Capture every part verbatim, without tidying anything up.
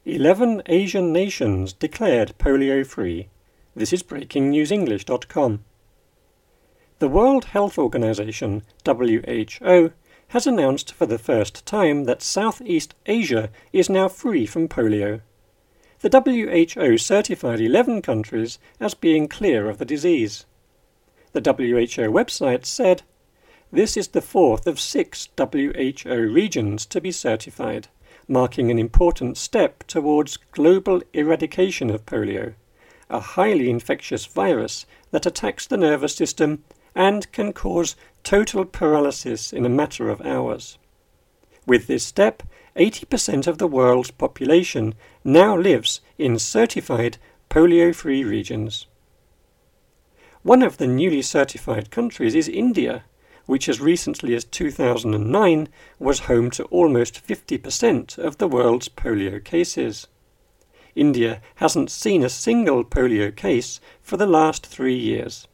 Eleven Asian nations declared polio-free. This is breaking news english dot com. The World Health Organization, W H O, has announced for the first time that Southeast Asia is now free from polio. The W H O certified eleven countries as being clear of the disease. The W H O website said, "This is the fourth of six W H O regions to be certified, marking an important step towards global eradication of polio, a highly infectious virus that attacks the nervous system and can cause total paralysis in a matter of hours. With this step, eighty percent of the world's population now lives in certified polio-free regions." One of the newly certified countries is India, which as recently as two thousand nine was home to almost fifty percent of the world's polio cases. India hasn't seen a single polio case for the last three years.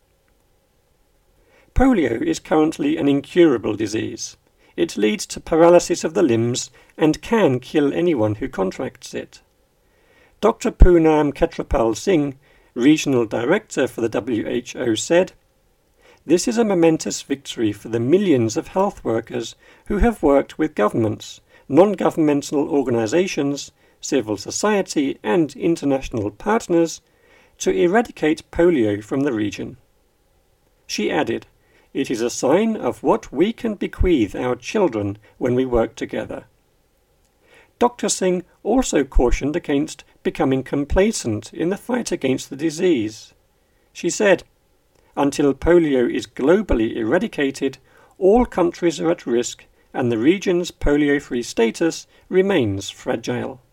Polio is currently an incurable disease. It leads to paralysis of the limbs and can kill anyone who contracts it. Doctor Poonam Ketrapal Singh, Regional Director for the W H O, said, "This is a momentous victory for the millions of health workers who have worked with governments, non-governmental organizations, civil society and international partners to eradicate polio from the region." She added, "It is a sign of what we can bequeath our children when we work together." Doctor Singh also cautioned against becoming complacent in the fight against the disease. She said, "Until polio is globally eradicated, all countries are at risk and the region's polio-free status remains fragile."